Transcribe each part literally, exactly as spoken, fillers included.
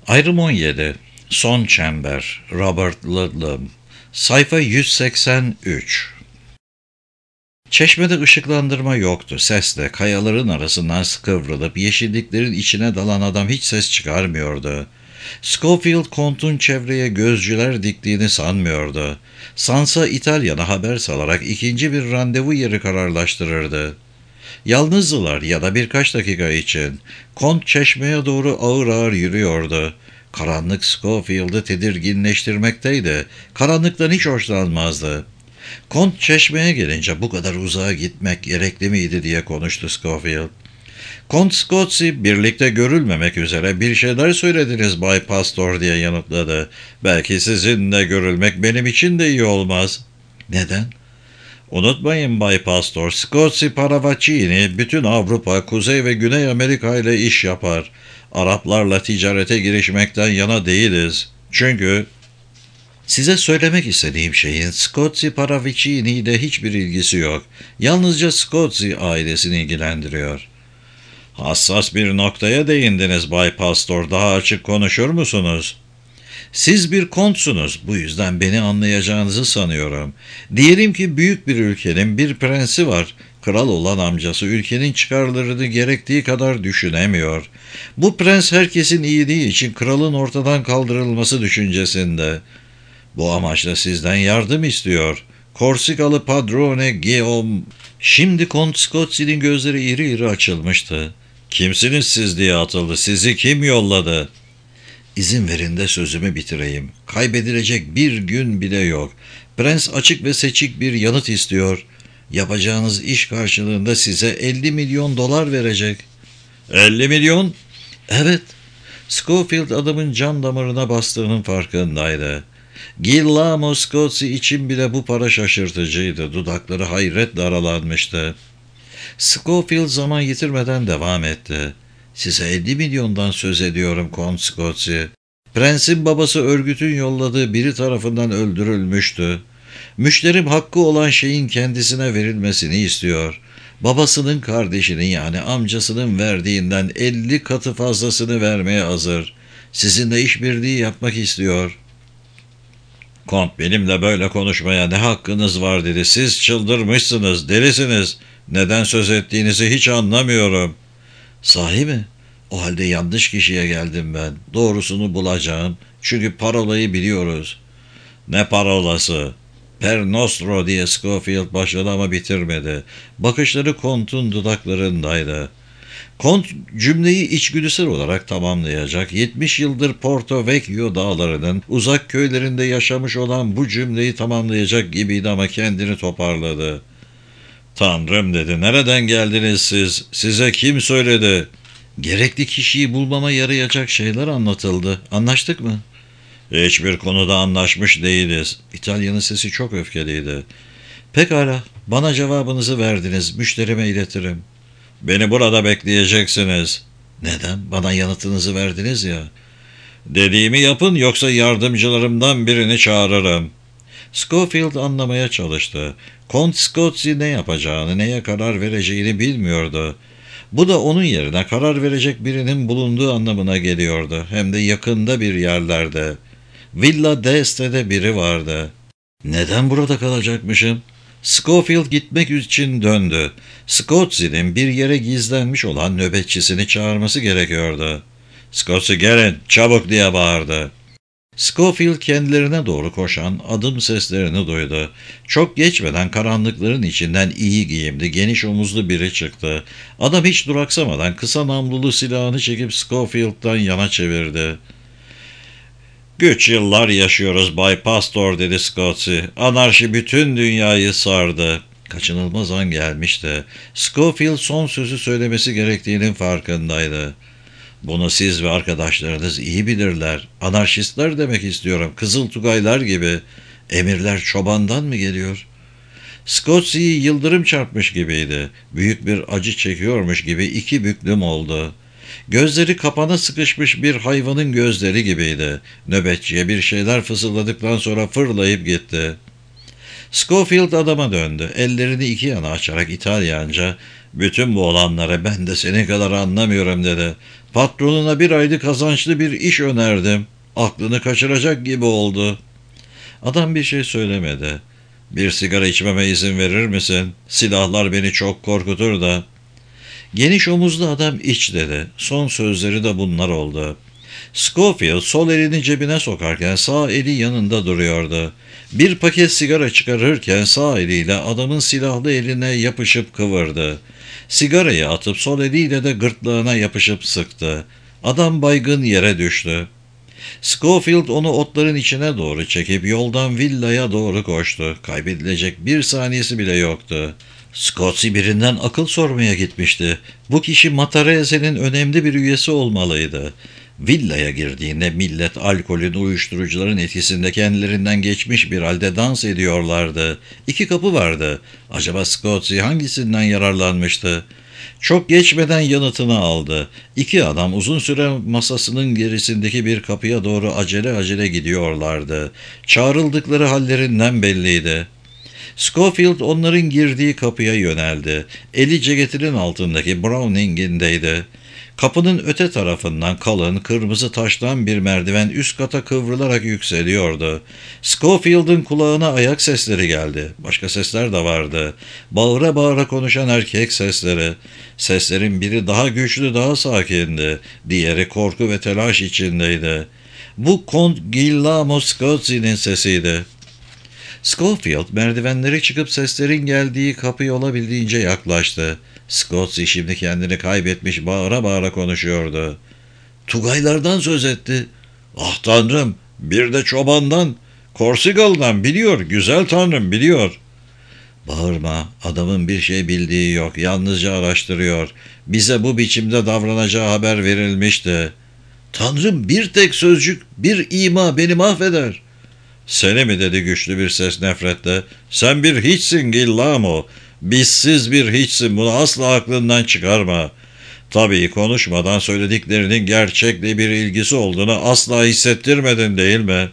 Ayrım on yedi. Son Çember. Robert Ludlum. Sayfa yüz seksen üç. Çeşmede ışıklandırma yoktu. Ses de kayaların arasından kıvrılıp yeşilliklerin içine dalan adam hiç ses çıkarmıyordu. Scofield kontun çevreye gözcüler diktiğini sanmıyordu. Sansa İtalyan'a haber salarak ikinci bir randevu yeri kararlaştırırdı. Yalnızdılar ya da birkaç dakika için. Kont çeşmeye doğru ağır ağır yürüyordu. Karanlık Scofield'ı tedirginleştirmekteydi. Karanlıktan hiç hoşlanmazdı. Kont çeşmeye gelince bu kadar uzağa gitmek gerekli miydi diye konuştu Scofield. Kont Scotsy birlikte görülmemek üzere bir şeyler söylediniz Bay Pastor diye yanıtladı. Belki sizinle görülmek benim için de iyi olmaz. Neden? Unutmayın Bay Pastor, Scotsy Paravaccini bütün Avrupa, Kuzey ve Güney Amerika ile iş yapar. Araplarla ticarete girişmekten yana değiliz. Çünkü size söylemek istediğim şeyin Scotsy Paravaccini ile hiçbir ilgisi yok. Yalnızca Scotsy ailesini ilgilendiriyor. Hassas bir noktaya değindiniz Bay Pastor. Daha açık konuşur musunuz? Siz bir kontsunuz. Bu yüzden beni anlayacağınızı sanıyorum. Diyelim ki büyük bir ülkenin bir prensi var. Kral olan amcası ülkenin çıkarlarını gerektiği kadar düşünemiyor. Bu prens herkesin iyiliği için kralın ortadan kaldırılması düşüncesinde. Bu amaçla sizden yardım istiyor. Korsikalı Padrone Guillaume. Şimdi Kont Scotsy'nin gözleri iri iri açılmıştı. Kimsiniz siz diye atıldı. Sizi kim yolladı? İzin verin de sözümü bitireyim. Kaybedilecek bir gün bile yok. Prens açık ve seçik bir yanıt istiyor. Yapacağınız iş karşılığında size elli milyon dolar verecek. elli milyon? Evet. Scofield adamın can damarına bastığının farkındaydı. Guillermo Scotsy için bile bu para şaşırtıcıydı. Dudakları hayretle aralanmıştı. Scofield zaman yitirmeden devam etti. Size elli milyondan söz ediyorum Kont Scotsy. Prensin babası örgütün yolladığı biri tarafından öldürülmüştü. Müşterim hakkı olan şeyin kendisine verilmesini istiyor. Babasının kardeşinin yani amcasının verdiğinden elli katı fazlasını vermeye hazır. Sizinle işbirliği yapmak istiyor. Kont benimle böyle konuşmaya ne hakkınız var dedi. Siz çıldırmışsınız, delisiniz. Neden söz ettiğinizi hiç anlamıyorum. Sahi mi? O halde yanlış kişiye geldim ben. Doğrusunu bulacağım. Çünkü parolayı biliyoruz. Ne parolası? Per Nostro diye Scofield başladı ama bitirmedi. Bakışları Kont'un dudaklarındaydı. Kont cümleyi içgüdüsel olarak tamamlayacak. yetmiş yıldır Porto Vecchio dağlarının uzak köylerinde yaşamış olan bu cümleyi tamamlayacak gibiydi ama kendini toparladı. Tanrım dedi. Nereden geldiniz siz? Size kim söyledi? Gerekli kişiyi bulmama yarayacak şeyler anlatıldı. Anlaştık mı? Hiçbir konuda anlaşmış değiliz. İtalyanın sesi çok öfkeliydi. Pekala, bana cevabınızı verdiniz. Müşterime iletirim. Beni burada bekleyeceksiniz. Neden? Bana yanıtınızı verdiniz ya. Dediğimi yapın yoksa yardımcılarımdan birini çağırırım. Scofield anlamaya çalıştı. Kont Scotsy ne yapacağını, neye karar vereceğini bilmiyordu. Bu da onun yerine karar verecek birinin bulunduğu anlamına geliyordu. Hem de yakında bir yerlerde. Villa d'Este'de biri vardı. Neden burada kalacakmışım? Scofield gitmek için döndü. Scotsy'nin bir yere gizlenmiş olan nöbetçisini çağırması gerekiyordu. Scotsy gelin çabuk diye bağırdı. Scofield kendilerine doğru koşan adım seslerini duydu. Çok geçmeden karanlıkların içinden iyi giyimli, geniş omuzlu biri çıktı. Adam hiç duraksamadan kısa namlulu silahını çekip Scofield'dan yana çevirdi. Güç yıllar yaşıyoruz Bay Pastor dedi Scotsy. Anarşi bütün dünyayı sardı. Kaçınılmaz an gelmişti. Scofield son sözü söylemesi gerektiğinin farkındaydı. Bunu siz ve arkadaşlarınız iyi bilirler. Anarşistler demek istiyorum. Kızıl Tugaylar gibi. Emirler çobandan mı geliyor? Scotsy'yi yıldırım çarpmış gibiydi. Büyük bir acı çekiyormuş gibi iki büklüm oldu. Gözleri kapana sıkışmış bir hayvanın gözleri gibiydi. Nöbetçiye bir şeyler fısıldadıktan sonra fırlayıp gitti. Scofield adama döndü. Ellerini iki yana açarak İtalyanca, "Bütün bu olanları ben de senin kadar anlamıyorum." dedi. Patronuna bir aylık kazançlı bir iş önerdim. Aklını kaçıracak gibi oldu. Adam bir şey söylemedi. Bir sigara içmeme izin verir misin? Silahlar beni çok korkutur da. Geniş omuzlu adam iç dedi. Son sözleri de bunlar oldu. Scofield sol elini cebine sokarken sağ eli yanında duruyordu. Bir paket sigara çıkarırken sağ eliyle adamın silahlı eline yapışıp kıvırdı. Sigarayı atıp sol eliyle de gırtlağına yapışıp sıktı. Adam baygın yere düştü. Scofield onu otların içine doğru çekip yoldan villaya doğru koştu. Kaybedilecek bir saniyesi bile yoktu. Scotsy birinden akıl sormaya gitmişti. Bu kişi Matarese'nin önemli bir üyesi olmalıydı. Villaya girdiğinde millet alkolün, uyuşturucuların etkisinde kendilerinden geçmiş bir halde dans ediyorlardı. İki kapı vardı. Acaba Scotsy hangisinden yararlanmıştı? Çok geçmeden yanıtını aldı. İki adam uzun süre masasının gerisindeki bir kapıya doğru acele acele gidiyorlardı. Çağrıldıkları hallerinden belliydi. Scofield onların girdiği kapıya yöneldi. Eli ceketinin altındaki Browning'indeydi. Kapının öte tarafından kalın, kırmızı taştan bir merdiven üst kata kıvrılarak yükseliyordu. Scofield'ın kulağına ayak sesleri geldi. Başka sesler de vardı. Bağıra bağıra konuşan erkek sesleri. Seslerin biri daha güçlü, daha sakindi. Diğeri korku ve telaş içindeydi. Bu Kont Guillermo Scotsy'nin sesiydi. Scofield merdivenleri çıkıp seslerin geldiği kapıya olabildiğince yaklaştı. Scotsy şimdi kendini kaybetmiş bağıra bağıra konuşuyordu. Tugaylardan söz etti. Ah tanrım, bir de çobandan, Korsigalı'dan biliyor, güzel tanrım biliyor. Bağırma, adamın bir şey bildiği yok, yalnızca araştırıyor. Bize bu biçimde davranacağı haber verilmişti. Tanrım, bir tek sözcük, bir ima beni mahveder. Seni mi dedi güçlü bir ses nefretle. Sen bir hiçsin Gillamo. Bizsiz bir hiçsin, bunu asla aklından çıkarma. Tabii konuşmadan söylediklerinin gerçekle bir ilgisi olduğunu asla hissettirmedin değil mi?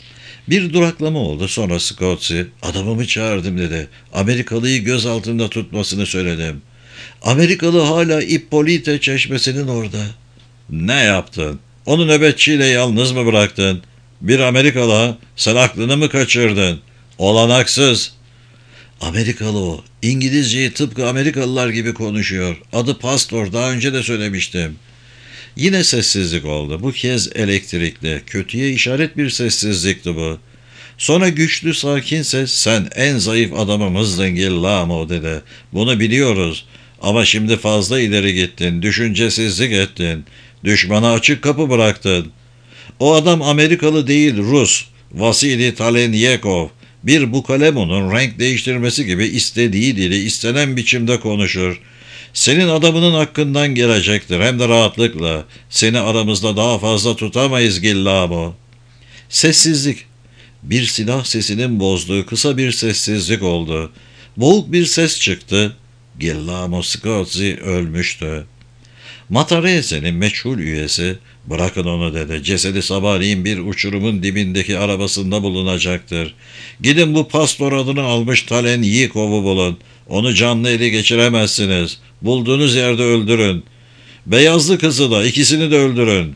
Bir duraklama oldu, sonra Scotsy, adamımı çağırdım dedi. Amerikalıyı göz altında tutmasını söyledim. Amerikalı hala Ippolite çeşmesinin orada. Ne yaptın? Onu nöbetçiyle yalnız mı bıraktın? Bir Amerikalı ha? Sen aklını mı kaçırdın? Olanaksız. Amerikalı o. İngilizceyi tıpkı Amerikalılar gibi konuşuyor. Adı Pastor, daha önce de söylemiştim. Yine sessizlik oldu. Bu kez elektrikli. Kötüye işaret bir sessizlikti bu. Sonra güçlü sakin ses, sen en zayıf adamımızdın Gillamo dedi. Bunu biliyoruz. Ama şimdi fazla ileri gittin. Düşüncesizlik ettin. Düşmana açık kapı bıraktın. O adam Amerikalı değil, Rus. Vasili Talenyekov. Bir Bukalemo'nun renk değiştirmesi gibi istediği dili istenen biçimde konuşur. Senin adamının hakkından gelecektir, hem de rahatlıkla. Seni aramızda daha fazla tutamayız Gillamo. Sessizlik. Bir silah sesinin bozduğu kısa bir sessizlik oldu. Boğuk bir ses çıktı. Gillamo Scotsy ölmüştü. Matarese'nin meçhul üyesi, bırakın onu dedi, cesedi sabahleyin bir uçurumun dibindeki arabasında bulunacaktır. Gidin bu pastor adını almış Talen Yikov'u bulun. Onu canlı ele geçiremezsiniz. Bulduğunuz yerde öldürün. Beyazlı kızı da, ikisini de öldürün.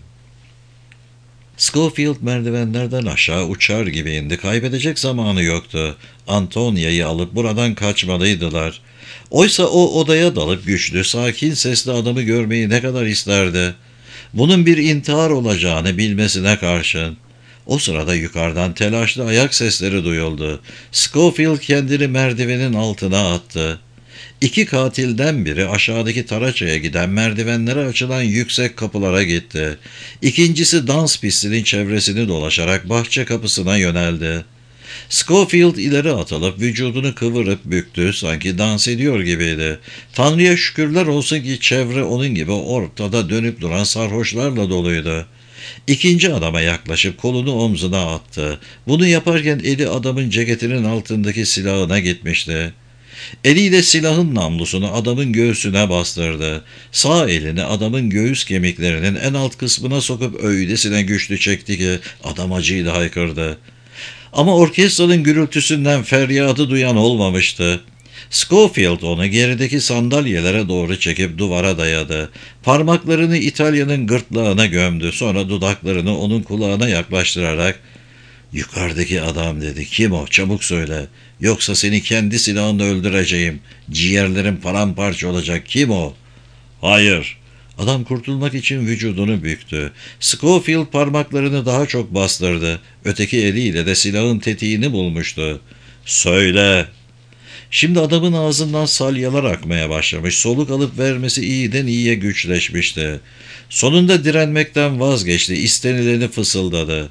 Scofield merdivenlerden aşağı uçar gibi indi. Kaybedecek zamanı yoktu. Antonia'yı alıp buradan kaçmalıydılar. Oysa o odaya dalıp güçlü, sakin sesli adamı görmeyi ne kadar isterdi. Bunun bir intihar olacağını bilmesine karşın. O sırada yukarıdan telaşlı ayak sesleri duyuldu. Scofield kendini merdivenin altına attı. İki katilden biri aşağıdaki taraçaya giden merdivenlere açılan yüksek kapılara gitti. İkincisi dans pistinin çevresini dolaşarak bahçe kapısına yöneldi. Scofield ileri atılıp vücudunu kıvırıp büktü, sanki dans ediyor gibiydi. Tanrı'ya şükürler olsun ki çevre onun gibi ortada dönüp duran sarhoşlarla doluydu. İkinci adama yaklaşıp kolunu omzuna attı. Bunu yaparken eli adamın ceketinin altındaki silahına gitmişti. Eliyle silahın namlusunu adamın göğsüne bastırdı. Sağ elini adamın göğüs kemiklerinin en alt kısmına sokup öylesine güçlü çekti ki adam acıyla haykırdı. Ama orkestranın gürültüsünden feryadı duyan olmamıştı. Schofield onu gerideki sandalyelere doğru çekip duvara dayadı. Parmaklarını İtalyanın gırtlağına gömdü. Sonra dudaklarını onun kulağına yaklaştırarak "Yukarıdaki adam," dedi. "Kim o? Çabuk söyle. Yoksa seni kendi silahınla öldüreceğim. Ciğerlerin paramparça olacak. Kim o?" "Hayır." Adam kurtulmak için vücudunu büktü. Schofield parmaklarını daha çok bastırdı. Öteki eliyle de silahın tetiğini bulmuştu. "Söyle." Şimdi adamın ağzından salyalar akmaya başlamış. Soluk alıp vermesi iyiden iyiye güçleşmişti. Sonunda direnmekten vazgeçti. İstenileni fısıldadı.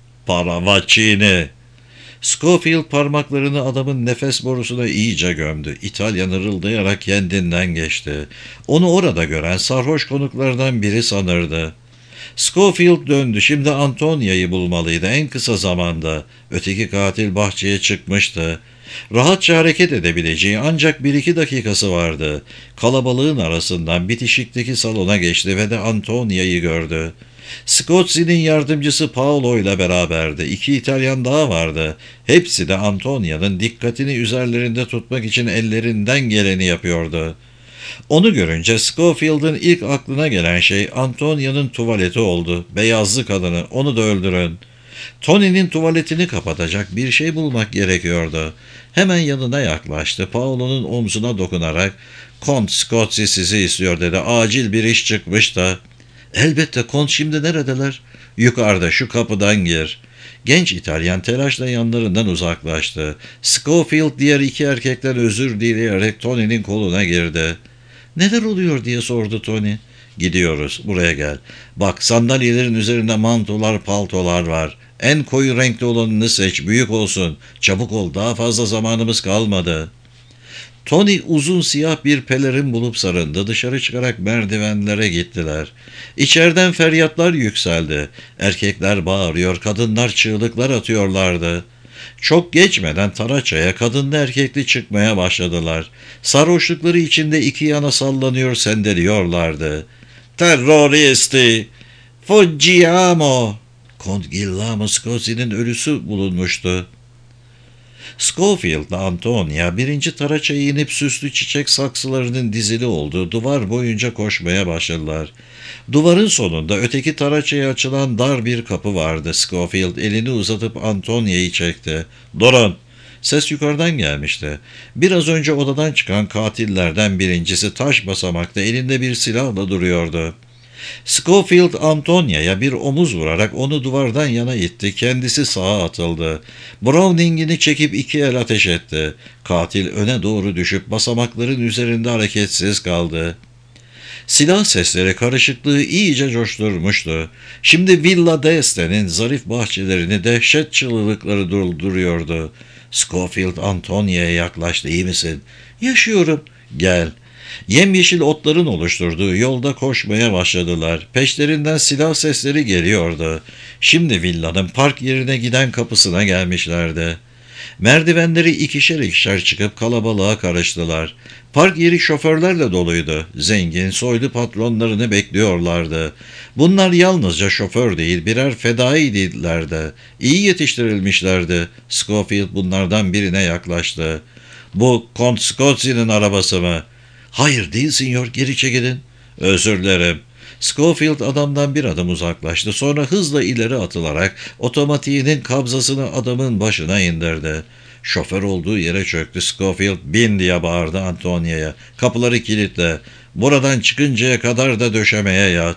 "Paravacini." Schofield parmaklarını adamın nefes borusuna iyice gömdü. İtalyan hırıldayarak kendinden geçti. Onu orada gören sarhoş konuklardan biri sanırdı. Schofield döndü. Şimdi Antonia'yı bulmalıydı en kısa zamanda. Öteki katil bahçeye çıkmıştı. Rahatça hareket edebileceği ancak bir iki dakikası vardı. Kalabalığın arasından bitişikteki salona geçti ve de Antonia'yı gördü. Scotzi'nin yardımcısı Paolo ile beraberdi. İki İtalyan daha vardı. Hepsi de Antonia'nın dikkatini üzerlerinde tutmak için ellerinden geleni yapıyordu. Onu görünce Schofield'ın ilk aklına gelen şey Antonia'nın tuvaleti oldu. Beyazlı kadını, onu da öldürün. Tony'nin tuvaletini kapatacak bir şey bulmak gerekiyordu. Hemen yanına yaklaştı. Paolo'nun omzuna dokunarak "Kont Scotzi sizi istiyor," dedi. "Acil bir iş çıkmış da." "Elbette, Kont şimdi neredeler?" "Yukarıda, şu kapıdan gir." Genç İtalyan telaşla yanlarından uzaklaştı. Schofield diğer iki erkekten özür dileyerek Tony'nin koluna girdi. "Neler oluyor?" diye sordu Tony. "Gidiyoruz, buraya gel. Bak, sandalyelerin üzerinde mantolar, paltolar var. En koyu renkli olanını seç, büyük olsun. Çabuk ol, daha fazla zamanımız kalmadı." Tony uzun siyah bir pelerin bulup sarındı. Dışarı çıkarak merdivenlere gittiler. İçeriden feryatlar yükseldi. Erkekler bağırıyor, kadınlar çığlıklar atıyorlardı. Çok geçmeden Taraça'ya kadınlı erkekli çıkmaya başladılar. Sarhoşlukları içinde iki yana sallanıyor, sendeliyorlardı. "Terroristi! Fuggiamo!" Kont Gillamo Scozzi'nin ölüsü bulunmuştu. Schofield'la Antonia birinci Taraça'ya inip süslü çiçek saksılarının dizili olduğu duvar boyunca koşmaya başladılar. Duvarın sonunda öteki Taraça'ya açılan dar bir kapı vardı. Schofield elini uzatıp Antonia'yı çekti. "Durun!" Ses yukarıdan gelmişti. Biraz önce odadan çıkan katillerden birincisi taş basamakta elinde bir silahla duruyordu. Schofield Antonia'ya bir omuz vurarak onu duvardan yana itti. Kendisi sağa atıldı. Browning'ini çekip iki el ateş etti. Katil öne doğru düşüp basamakların üzerinde hareketsiz kaldı. Silah sesleri karışıklığı iyice coşturmuştu. Şimdi Villa d'Este'nin zarif bahçelerini dehşet çığlıkları durduruyordu. Schofield Antonia'ya yaklaştı. "İyi misin?" "Yaşıyorum." "Gel." Yemyeşil otların oluşturduğu yolda koşmaya başladılar. Peşlerinden silah sesleri geliyordu. Şimdi villanın park yerine giden kapısına gelmişlerdi. Merdivenleri ikişer ikişer çıkıp kalabalığa karıştılar. Park yeri şoförlerle doluydu. Zengin, soylu patronlarını bekliyorlardı. Bunlar yalnızca şoför değil, birer fedaiydilerdi. İyi yetiştirilmişlerdi. Schofield bunlardan birine yaklaştı. "Bu Kont Scotzi'nin arabası mı?" "Hayır değil sinyor, geri çekilin." "Özür dilerim." Schofield adamdan bir adım uzaklaştı. Sonra hızla ileri atılarak otomatiğinin kabzasını adamın başına indirdi. Şoför olduğu yere çöktü. Schofield "Bin!" diye bağırdı Antonia'ya. "Kapıları kilitle. Buradan çıkıncaya kadar da döşemeye yat."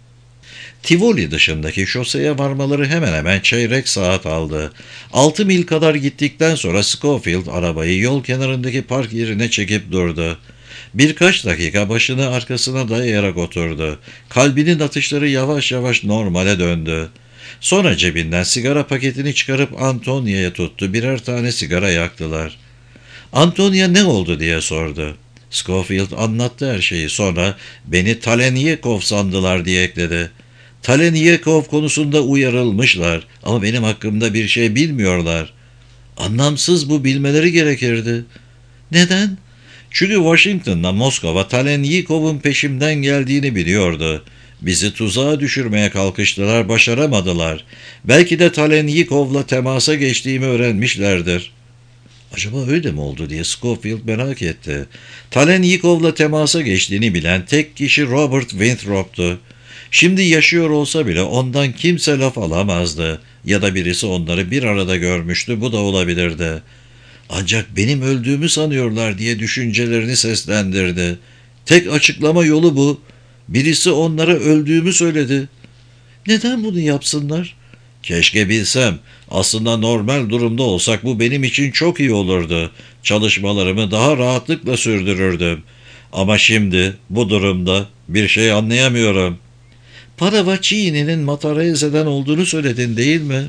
Tivoli dışındaki şoseye varmaları hemen hemen çeyrek saat aldı. Altı mil kadar gittikten sonra Schofield arabayı yol kenarındaki park yerine çekip durdu. Birkaç dakika başını arkasına dayayarak oturdu. Kalbinin atışları yavaş yavaş normale döndü. Sonra cebinden sigara paketini çıkarıp Antonia'ya tuttu. Birer tane sigara yaktılar. Antonia "Ne oldu?" diye sordu. Schofield anlattı her şeyi. Sonra "Beni Talenikov sandılar," diye ekledi. "Talenikov konusunda uyarılmışlar ama benim hakkımda bir şey bilmiyorlar." "Anlamsız, bu bilmeleri gerekirdi." "Neden?" "Çünkü Washington'la Moskova Talenikov'un peşimden geldiğini biliyordu. Bizi tuzağa düşürmeye kalkıştılar, başaramadılar. Belki de Talenikov'la temasa geçtiğimi öğrenmişlerdir." Acaba öyle mi oldu diye Scofield merak etti. Talenyikov'la temasa geçtiğini bilen tek kişi Robert Winthrop'tu. Şimdi yaşıyor olsa bile ondan kimse laf alamazdı. Ya da birisi onları bir arada görmüştü, bu da olabilirdi. Ancak benim öldüğümü sanıyorlar diye düşüncelerini seslendirdi. Tek açıklama yolu bu. Birisi onlara öldüğümü söyledi. Neden bunu yapsınlar? Keşke bilsem. Aslında normal durumda olsak bu benim için çok iyi olurdu. Çalışmalarımı daha rahatlıkla sürdürürdüm. Ama şimdi bu durumda bir şey anlayamıyorum. Paravaccini'nin Matarese'den olduğunu söyledin değil mi?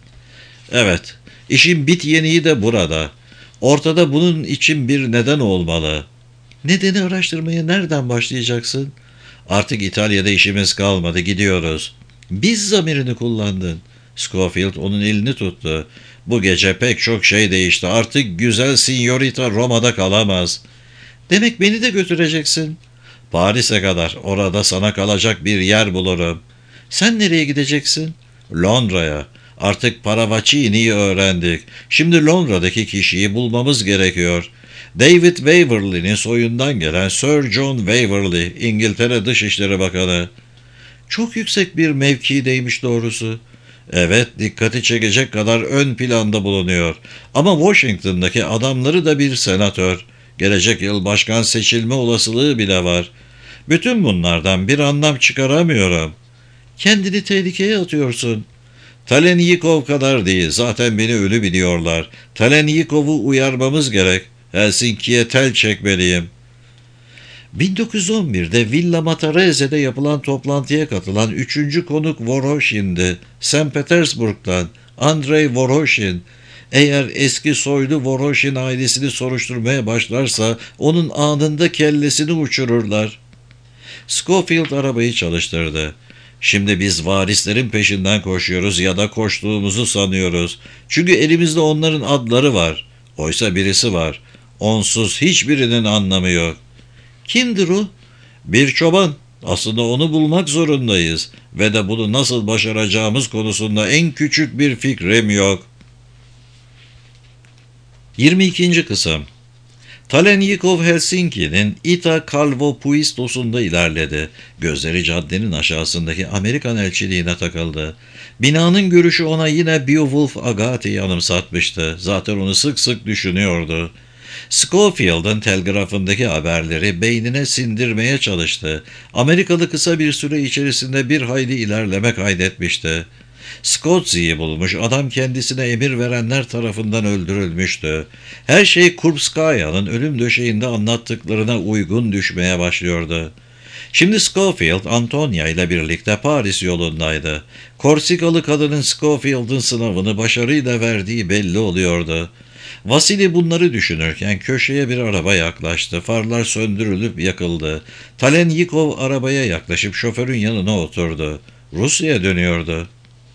Evet. İşin bit yeniği de burada. Ortada bunun için bir neden olmalı. Nedeni araştırmaya nereden başlayacaksın? Artık İtalya'da işimiz kalmadı, gidiyoruz. Biz zamirini kullandın. Scofield onun elini tuttu. Bu gece pek çok şey değişti. Artık güzel Signorita Roma'da kalamaz. Demek beni de götüreceksin. Paris'e kadar. Orada sana kalacak bir yer bulurum. Sen nereye gideceksin? Londra'ya. Artık Paravaccini'yi öğrendik. Şimdi Londra'daki kişiyi bulmamız gerekiyor. David Waverley'nin soyundan gelen Sir John Waverley, İngiltere Dışişleri Bakanı. Çok yüksek bir mevkideymiş doğrusu. Evet, dikkati çekecek kadar ön planda bulunuyor. Ama Washington'daki adamları da bir senatör. Gelecek yıl başkan seçilme olasılığı bile var. Bütün bunlardan bir anlam çıkaramıyorum. Kendini tehlikeye atıyorsun. Talenyikov kadar değil. Zaten beni ölü biliyorlar. Talenyikov'u uyarmamız gerek. Helsinki'ye tel çekmeliyim. bin dokuz yüz on birde Villa Matarese'de yapılan toplantıya katılan üçüncü konuk Voroshin'di. Saint Petersburg'dan Andrei Voroshin. Eğer eski soylu Voroshin ailesini soruşturmaya başlarsa onun anında kellesini uçururlar. Scofield arabayı çalıştırdı. Şimdi biz varislerin peşinden koşuyoruz ya da koştuğumuzu sanıyoruz. Çünkü elimizde onların adları var. Oysa birisi var. Onsuz hiçbirinin anlamı yok. Kimdir o? Bir çoban. Aslında onu bulmak zorundayız. Ve de bunu nasıl başaracağımız konusunda en küçük bir fikrim yok. yirmi ikinci kısım. Talenyikov Helsinki'nin Ita Kalvopuistos'unda ilerledi. Gözleri caddenin aşağısındaki Amerikan elçiliğine takıldı. Binanın görüşü ona yine Beowulf Agate'yi anımsatmıştı. Zaten onu sık sık düşünüyordu. Scofield'ın telgrafındaki haberleri beynine sindirmeye çalıştı. Amerikalı kısa bir süre içerisinde bir hayli ilerleme kaydetmişti. Scotsy'yi bulmuş, adam kendisine emir verenler tarafından öldürülmüştü. Her şey Kurbskaya'nın ölüm döşeğinde anlattıklarına uygun düşmeye başlıyordu. Şimdi Scofield, Antonia ile birlikte Paris yolundaydı. Korsikalı kadının Scofield'ın sınavını başarıyla verdiği belli oluyordu. Vasili bunları düşünürken köşeye bir araba yaklaştı. Farlar söndürülüp yakıldı. Talenyikov arabaya yaklaşıp şoförün yanına oturdu. Rusya'ya dönüyordu.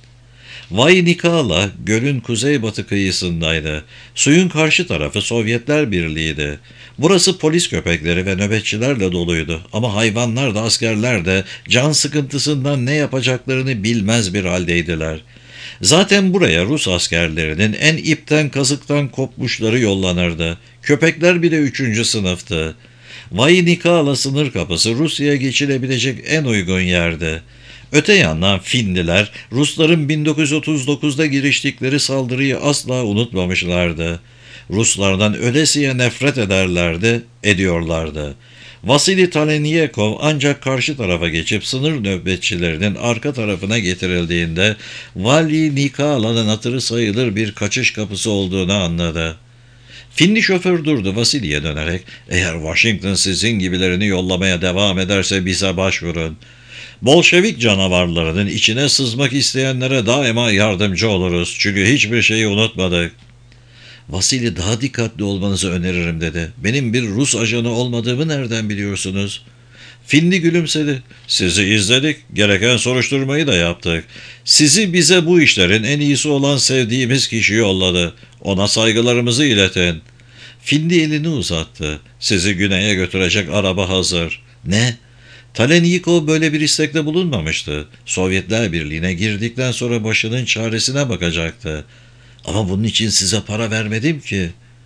Vaynikala gölün kuzeybatı kıyısındaydı. Suyun karşı tarafı Sovyetler Birliği'ydi. Burası polis köpekleri ve nöbetçilerle doluydu. Ama hayvanlar da askerler de can sıkıntısından ne yapacaklarını bilmez bir haldeydiler. Zaten buraya Rus askerlerinin en ipten kazıktan kopmuşları yollanırdı. Köpekler bile üçüncü sınıftı. Vaynikala sınır kapısı Rusya'ya geçilebilecek en uygun yerdi. Öte yandan Finliler, Rusların bin dokuz yüz otuz dokuzda giriştikleri saldırıyı asla unutmamışlardı. Ruslardan ölesiye nefret ederlerdi, ediyorlardı. Vasili Talenyikov ancak karşı tarafa geçip sınır nöbetçilerinin arka tarafına getirildiğinde Vali Nikala'nın hatırı sayılır bir kaçış kapısı olduğunu anladı. Finli şoför durdu, Vasili'ye dönerek, "Eğer Washington sizin gibilerini yollamaya devam ederse bize başvurun. Bolşevik canavarlarının içine sızmak isteyenlere daima yardımcı oluruz. Çünkü hiçbir şeyi unutmadık." "Vasili, daha dikkatli olmanızı öneririm," dedi. "Benim bir Rus ajanı olmadığımı nereden biliyorsunuz?" Finli gülümsedi. "Sizi izledik, gereken soruşturmayı da yaptık. Sizi bize bu işlerin en iyisi olan sevdiğimiz kişi yolladı. Ona saygılarımızı iletin." Finli elini uzattı. "Sizi güneye götürecek araba hazır." "Ne?" Talenyikov böyle bir istekte bulunmamıştı. Sovyetler Birliği'ne girdikten sonra başının çaresine bakacaktı. "Ama bunun için size para vermedim ki."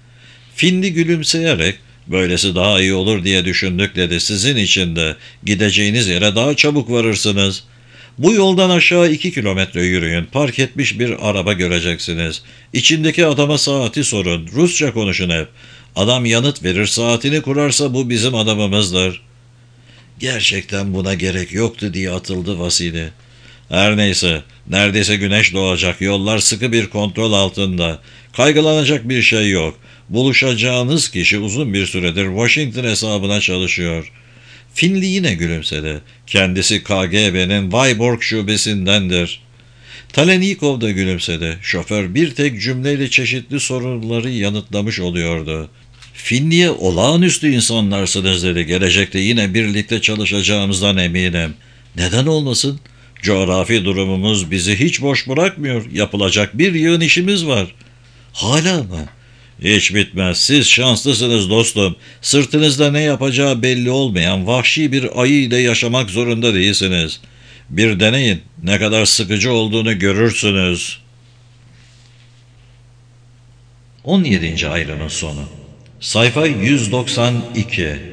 Finli gülümseyerek, böylesi daha iyi olur diye düşündük dedi. Sizin için de gideceğiniz yere daha çabuk varırsınız. Bu yoldan aşağı iki kilometre yürüyün. Park etmiş bir araba göreceksiniz. İçindeki adama saati sorun. Rusça konuşun hep. Adam yanıt verir, saatini kurarsa bu bizim adamımızdır. Gerçekten buna gerek yoktu diye atıldı Vasili. Her neyse, neredeyse güneş doğacak. Yollar sıkı bir kontrol altında. Kaygılanacak bir şey yok. Buluşacağınız kişi uzun bir süredir Washington hesabına çalışıyor. Finli yine gülümsedi. Kendisi K G B'nin Vyborg şubesindendir. Talenikov da gülümsedi. Şoför bir tek cümleyle çeşitli sorunları yanıtlamış oluyordu. Finli'ye olağanüstü insanlarsınız dedi. Gelecekte yine birlikte çalışacağımızdan eminim. Neden olmasın? Coğrafi durumumuz bizi hiç boş bırakmıyor. Yapılacak bir yığın işimiz var. Hala mı? Hiç bitmez. Siz şanslısınız dostum. Sırtınızda ne yapacağı belli olmayan vahşi bir ayı ile yaşamak zorunda değilsiniz. Bir deneyin. Ne kadar sıkıcı olduğunu görürsünüz. on yedinci ayrının sonu. Sayfa yüz doksan iki.